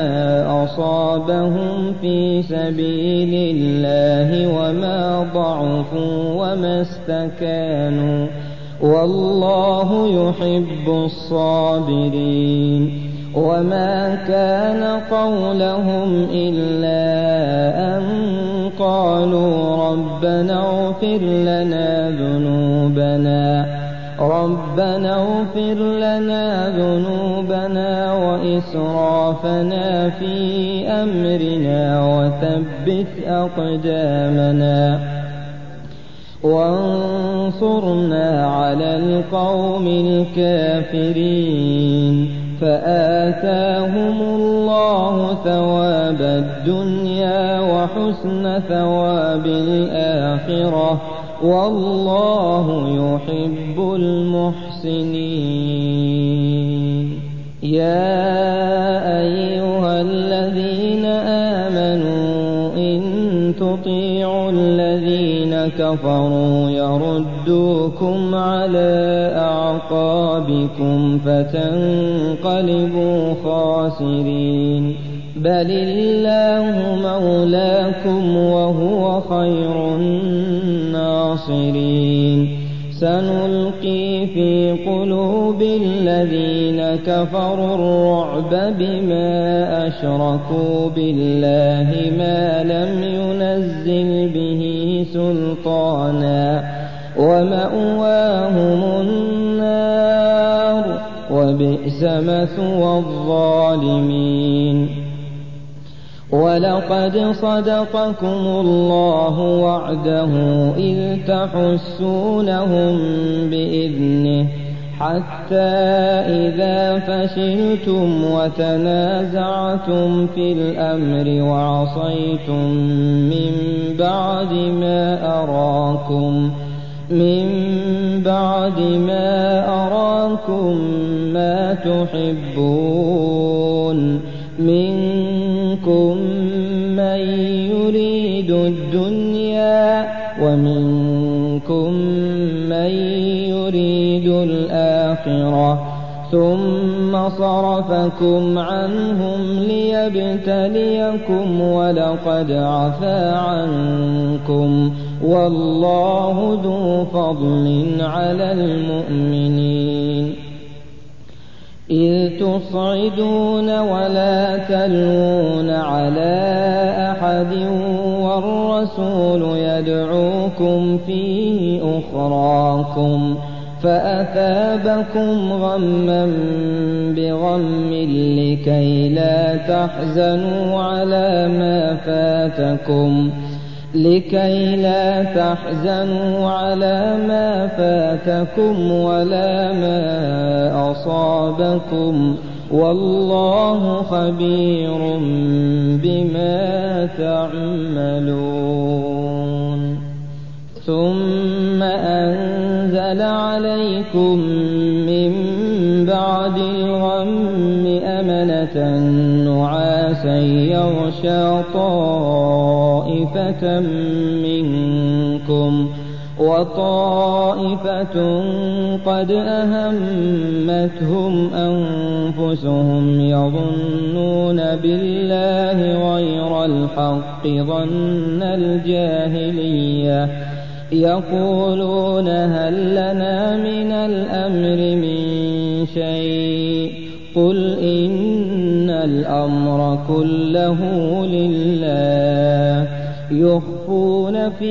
أصابهم في سبيل الله وما ضعفوا وما استكانوا والله يحب الصابرين وما كان قولهم إلا أن قالوا ربنا اغفر لنا ذنوبنا ربنا اغفر لنا ذنوبنا وإسرافنا في أمرنا وثبت أقدامنا وانصرنا على القوم الكافرين فآتاهم الله ثواب الدنيا وحسن ثواب الآخرة والله يحب المحسنين يا أيها الذين آمنوا إن تطيعوا الذين كفروا يردوكم على أعقابكم فتنقلبوا خاسرين بل الله مولاكم وهو خير الناصرين سنلقي في قلوب الذين كفروا الرعب بما أشركوا بالله ما لم ينزل به سلطانا ومأواهم النار وبئس مثوى الظالمين. ولقد صدقكم الله وعده إذ تحسونهم بإذنه حتى إذا فشلتم وتنازعتم في الأمر وعصيتم من بعد ما أراكم من بعد ما أراكم ما تحبون منكم من يريد الدنيا ومنكم من يريد الآخرة ثم صرفكم عنهم ليبتليكم ولقد عفا عنكم والله ذو فضل على المؤمنين. إذ تصعدون ولا تلوون على أحد والرسول يدعوكم في أخراكم فأثابكم غما بغم لكي لا تحزنوا على ما فاتكم لكي لا تحزنوا على ما فاتكم ولا ما أصابكم والله خبير بما تعملون. ثم أنزل عليكم من بعد الغم أمنة نعاسا يغشى طائفة منكم وطائفة قد أهمتهم أنفسهم يظنون بالله غير الحق ظن الجاهلية يقولون هل لنا من الأمر من شيء قل إن الأمر كله لله يخفون في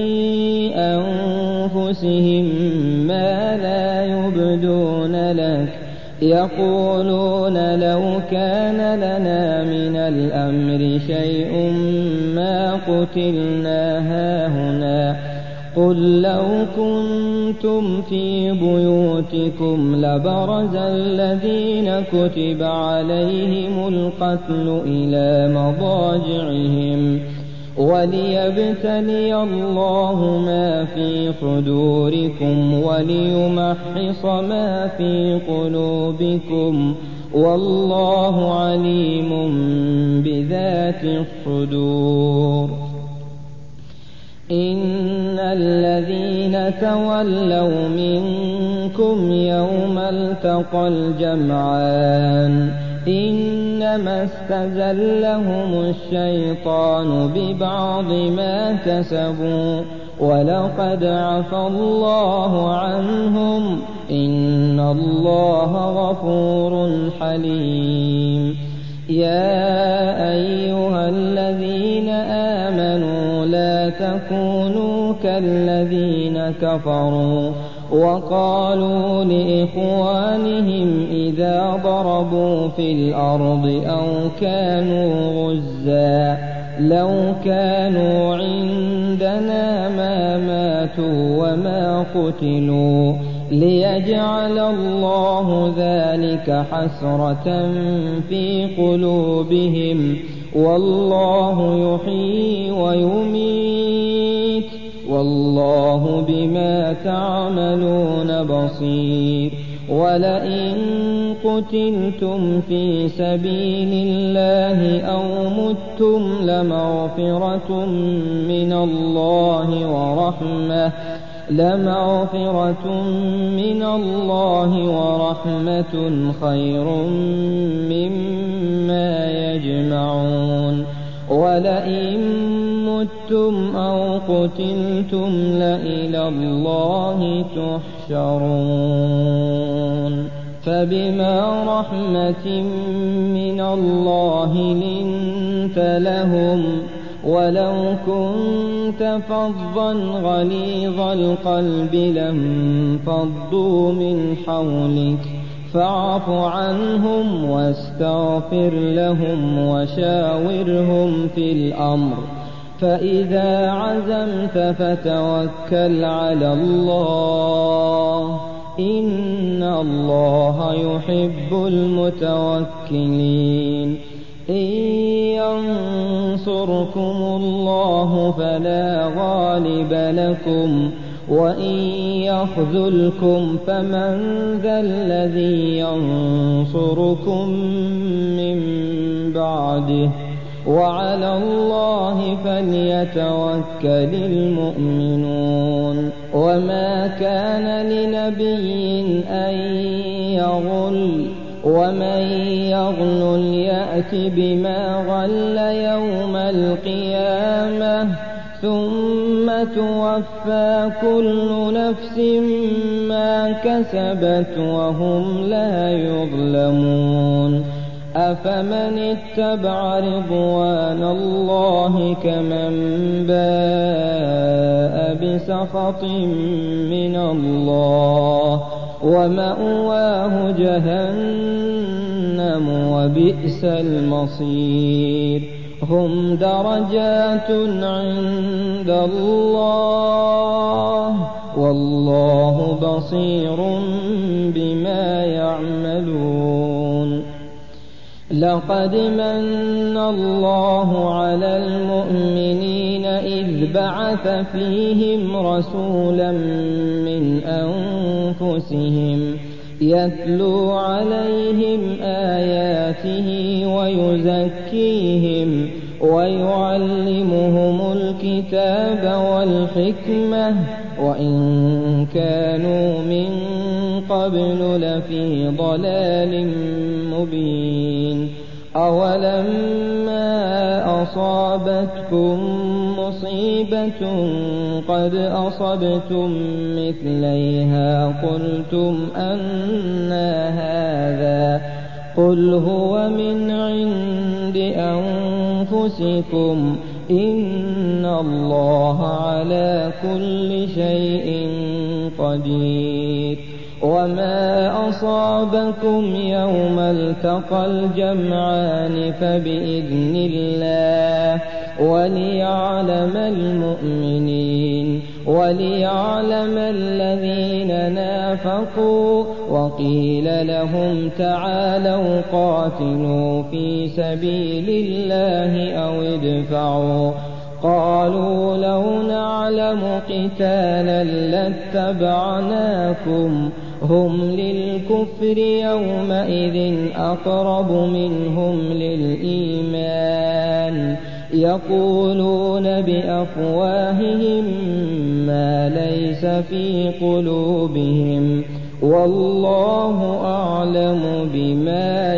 أنفسهم ما لا يبدون لك يقولون لو كان لنا من الأمر شيء ما قتلنا هاهنا قل لو كنتم في بيوتكم لبرز الذين كتب عليهم القتل إلى مضاجعهم وليبتلي الله ما في صدوركم وليمحص ما في قلوبكم والله عليم بذات الصدور. إن الذين تولوا منكم يوم التقى الجمعان إنما استزلهم الشيطان ببعض ما كسبوا ولقد عفا الله عنهم إن الله غفور حليم. يا أيها الذين آمنوا لا تكونوا كالذين كفروا وقالوا لإخوانهم إذا ضربوا في الأرض أو كانوا غزا لو كانوا عندنا ما ماتوا وما قتلوا ليجعل الله ذلك حسرة في قلوبهم والله يحيي ويميت والله بما تعملون بصير. ولئن قتلتم في سبيل الله أو متم لمغفرة من الله ورحمة لمغفرة من الله ورحمة خير مما يجمعون. ولئن متم أو قتلتم لإلى الله تحشرون فبما رحمة من الله لنت لهم ولو كنت فظا غليظ القلب لانفضوا من حولك فاعف عنهم واستغفر لهم وشاورهم في الأمر فإذا عزمت فتوكل على الله إن الله يحب المتوكلين إن ينصركم الله فلا غالب لكم وإن يخذلكم فمن ذا الذي ينصركم من بعده وعلى الله فليتوكل المؤمنون وما كان لنبي أن يغل ومن يغل يأت بما غل يوم القيامة ثم توفى كل نفس ما كسبت وهم لا يظلمون أفمن اتبع رضوان الله كمن باء بسخط من الله ومأواه جهنم وبئس المصير هم درجات عند الله والله بصير بما يعملون لقد من الله على المؤمنين إذ بعث فيهم رسولا من أنفسهم يتلو عليهم آياته ويزكيهم ويعلمهم الكتاب والحكمة وإن كانوا من قبل لفي ضلال مبين أولما أصابتكم مصيبة قد أصبتم مثليها قلتم أنى هذا قل هو من عند أنفسكم إن الله على كل شيء قدير وما أصابكم يوم التقى الجمعان فبإذن الله وليعلم المؤمنين وليعلم الذين نافقوا وقيل لهم تعالوا قاتلوا في سبيل الله أو ادفعوا قالوا لو نعلم قتالا لاتبعناكم هم للكفر يومئذ أقرب منهم للإيمان يقولون بأفواههم ما ليس في قلوبهم والله أعلم بما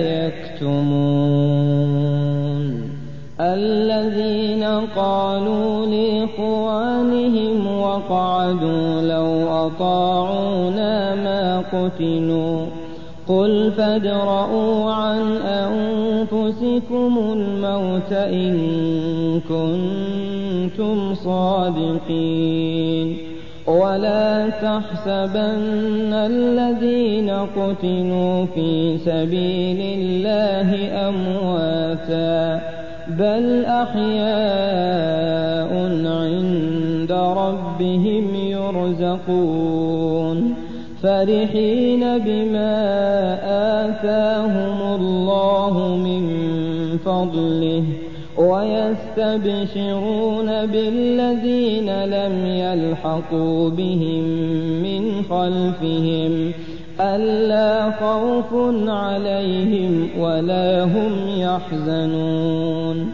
يكتمون الذين قالوا لإخوانهم وقعدوا لو أطاعونا ما قتلوا قل فادرءوا عن أنفسكم الموت إن كنتم صادقين ولا تحسبن الذين قتلوا في سبيل الله أمواتا بل أحياء عند ربهم يرزقون فرحين بما آتاهم الله من فضله ويستبشرون بالذين لم يلحقوا بهم من خلفهم ألا خوف عليهم ولا هم يحزنون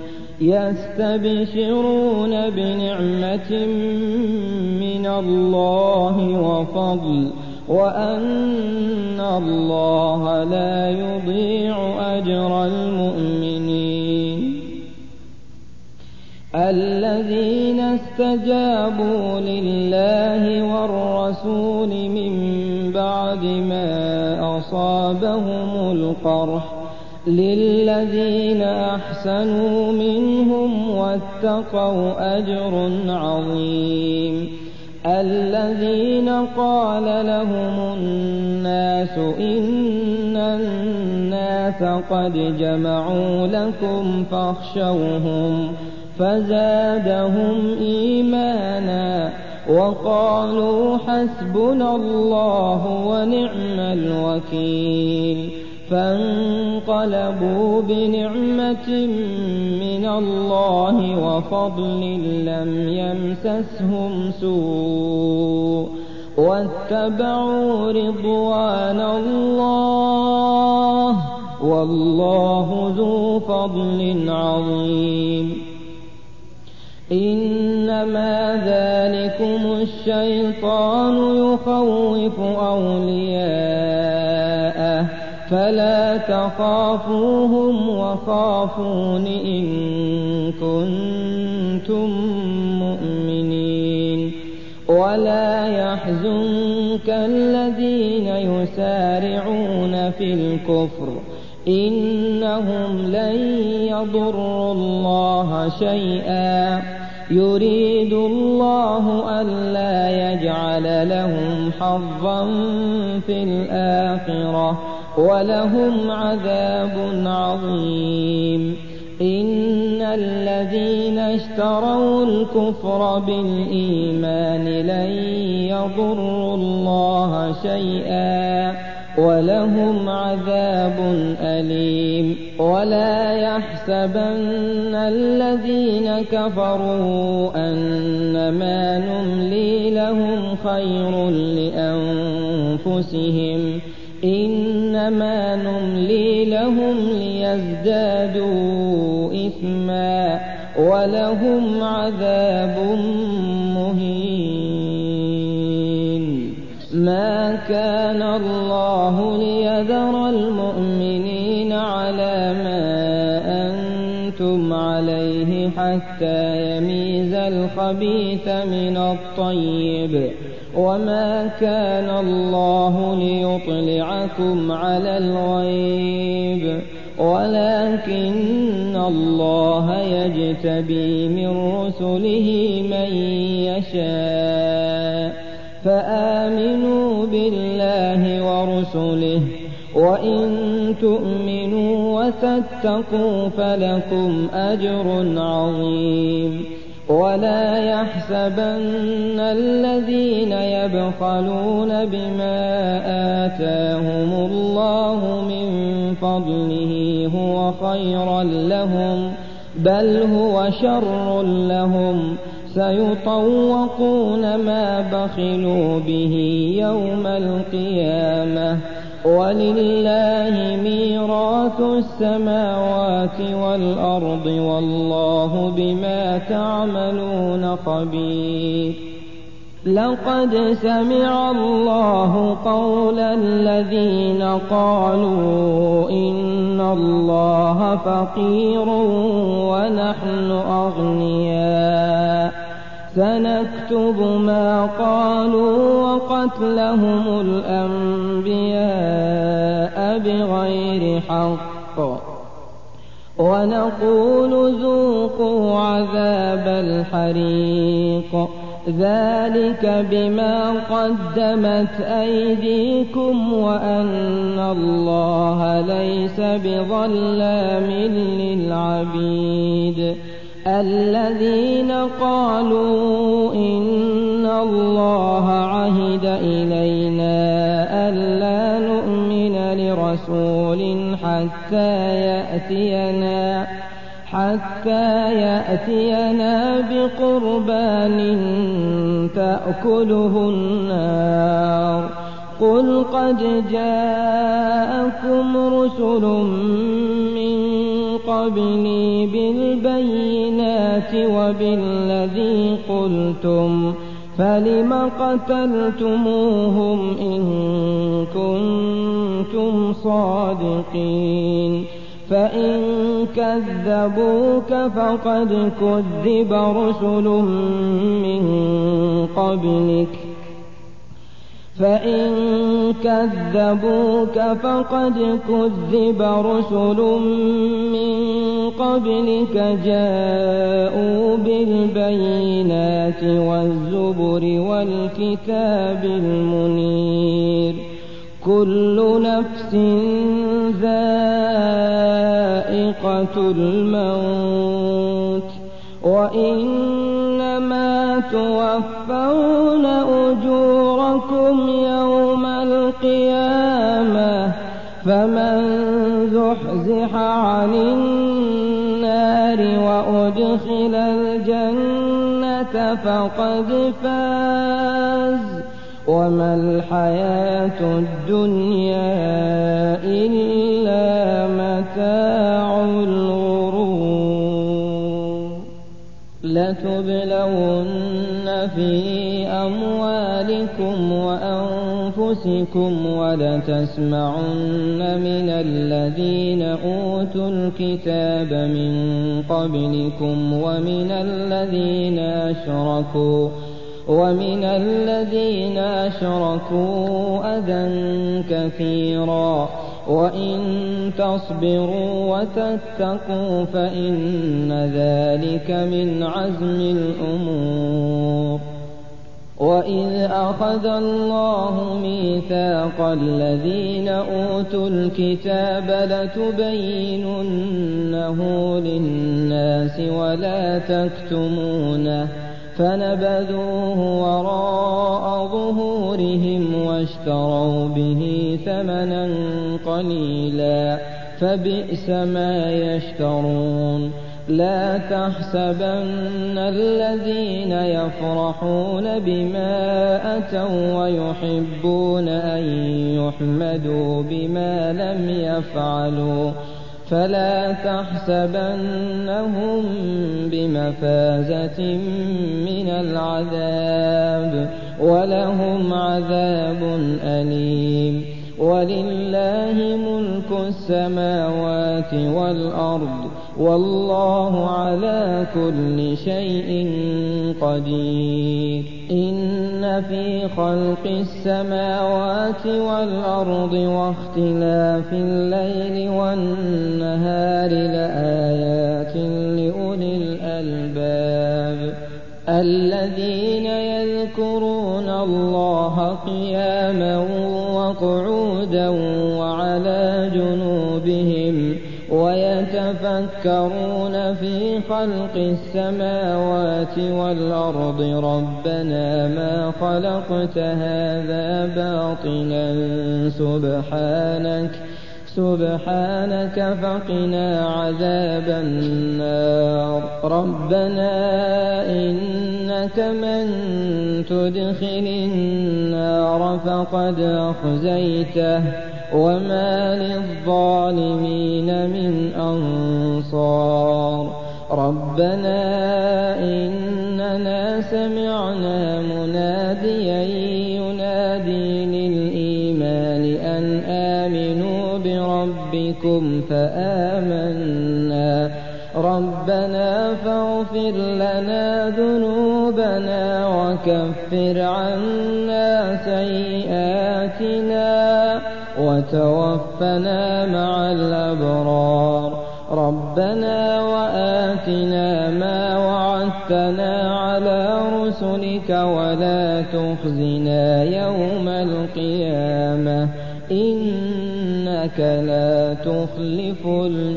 يستبشرون بنعمة من الله وفضل وأن الله لا يضيع أجر المؤمنين الذين استجابوا لله والرسول من بعد ما أصابهم القرح للذين أحسنوا منهم واتقوا أجر عظيم. الذين قال لهم الناس إن الناس قد جمعوا لكم فاخشوهم فزادهم إيمانا وقالوا حسبنا الله ونعم الوكيل. فانقلبوا بنعمة من الله وفضل لم يمسسهم سوء واتبعوا رضوان الله والله ذو فضل عظيم. إنما ذلكم الشيطان يخوف أولياءه فلا تخافوهم وخافون إن كنتم مؤمنين. ولا يحزنك الذين يسارعون في الكفر إنهم لن يضروا الله شيئا يريد الله ألا يجعل لهم حظا في الآخرة ولهم عذاب عظيم. إن الذين اشتروا الكفر بالإيمان لن يضروا الله شيئا ولهم عذاب أليم. ولا يحسبن الذين كفروا أنما نملي لهم خير لأنفسهم إنما نملي لهم ليزدادوا إثما ولهم عذاب مهين. ما كان الله ليذر المؤمنين على ما أنتم عليه حتى يميز الخبيث من الطيب وما كان الله ليطلعكم على الغيب ولكن الله يجتبي من رسله من يشاء. فآمنوا بالله ورسله وإن تؤمنوا وتتقوا فلكم أجر عظيم. ولا يحسبن الذين يبخلون بما آتاهم الله من فضله هو خيرا لهم بل هو شر لهم سيطوقون ما بخلوا به يوم القيامة ولله ميراث السماوات والأرض والله بما تعملون خبير. لقد سمع الله قول الذين قالوا إن الله فقير ونحن أغنياء سنكتب ما قالوا وقتلهم الأنبياء بغير حق ونقول ذوقوا عذاب الحريق ذلك بما قدمت أيديكم وأن الله ليس بظلام للعبيد. الذين قالوا إن الله عهد إلينا ألا نؤمن لرسول حتى يأتينا حتى يأتينا بقربان تأكله النار قل قد جاءكم رسل من قبلي بالبينات وبالذي قلتم فلم قتلتموهم إن كنتم صادقين فإن كذبوك فقد كذب رسل من قبلك فإن كذبوك فقد كذب رسل من قبلك جاءوا بالبينات والزبر والكتاب المنير كل نفس ذائقة الموت وإنما توفون أجوركم يوم القيامة فمن زحزح عن النار وأدخل الجنة فقد فاز وما الحياة الدنيا إلا متاع الغرور لتبلون في أموالكم وأنفسكم ولتسمعن من الذين أوتوا الكتاب من قبلكم ومن الذين أشركوا ومن الذين أشركوا أذى كثيرا وإن تصبروا وتتقوا فإن ذلك من عزم الأمور وإذ أخذ الله ميثاق الذين أوتوا الكتاب لتبيننه للناس ولا تكتمونه فنبذوه وراء ظهورهم واشتروا به ثمنا قليلا فبئس ما يشترون لا تحسبن الذين يفرحون بما أتوا ويحبون أن يحمدوا بما لم يفعلوا فلا تحسبنهم بمفازة من العذاب ولهم عذاب أليم ولله ملك السماوات والأرض والله على كل شيء قدير إن في خلق السماوات والأرض واختلاف الليل والنهار لآيات لأولي الألباب الذين يذكرون الله قياما وقعودا وعلى جنوبهم ويتفكرون في خلق السماوات والأرض ربنا ما خلقت هذا باطلا سبحانك سبحانك فقنا عذاب النار ربنا إنك من تدخل النار فقد أخزيته وما للظالمين من أنصار ربنا إننا سمعنا مناديا ينادي للإيمان أن آمنوا بربكم فآمنا ربنا فاغفر لنا ذنوبنا وكفر عنا سيئاتنا وتوفنا مع الأبرار ربنا وآتنا ما وعدتنا على رسلك ولا تخزنا يوم القيامة إنك لا تخلف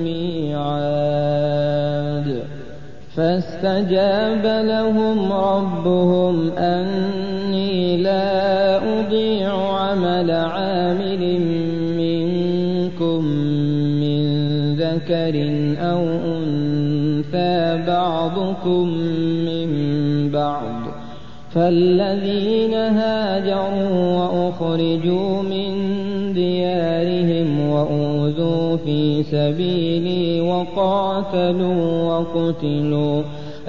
الميعاد فاستجاب لهم ربهم أني لا أضيع عمل عامل منكم من ذكر أو أنثى بعضكم من بعض فالذين هاجروا وأخرجوا من ديارهم وأوذوا في سبيلي وقاتلوا وقتلوا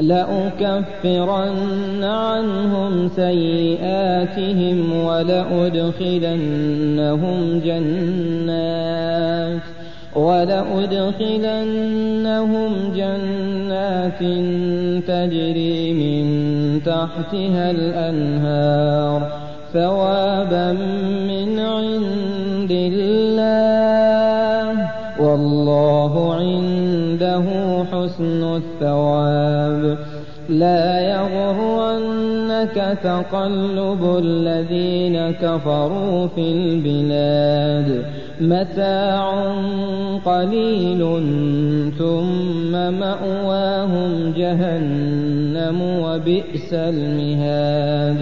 لأكفرن عنهم سيئاتهم ولأدخلنهم جنات ولأدخلنهم جنات تجري من تحتها الأنهار ثوابا من عند الله والله عنده حسن الثواب. لا يغرنك تقلب الذين كفروا في البلاد متاع قليل ثم مأواهم جهنم وبئس المهاد.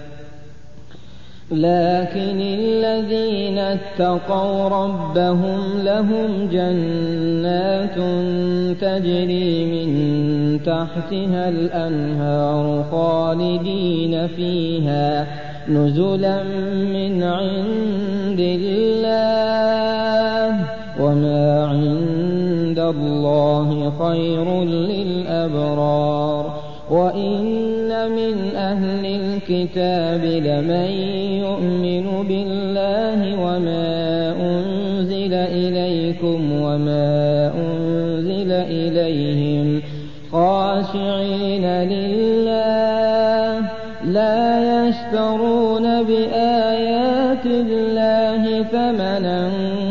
لكن الذين اتقوا ربهم لهم جنات تجري من تحتها الأنهار خالدين فيها نزلا من عند الله وما عند الله خير للأبرار. وإن من أهل الكتاب لمن يؤمن بالله وما أنزل إليكم وما أنزل إليهم خاشعين لله لا يشترون بآيات الله ثمنا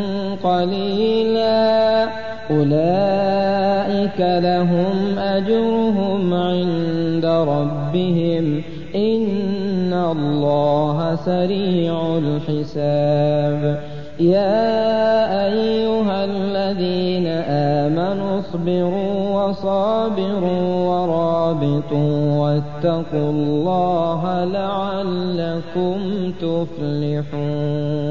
قليلا أولئك لهم أجرهم عند ربهم إن الله سريع الحساب. يا أيها الذين آمنوا اصبروا وصابروا ورابطوا واتقوا الله لعلكم تفلحون.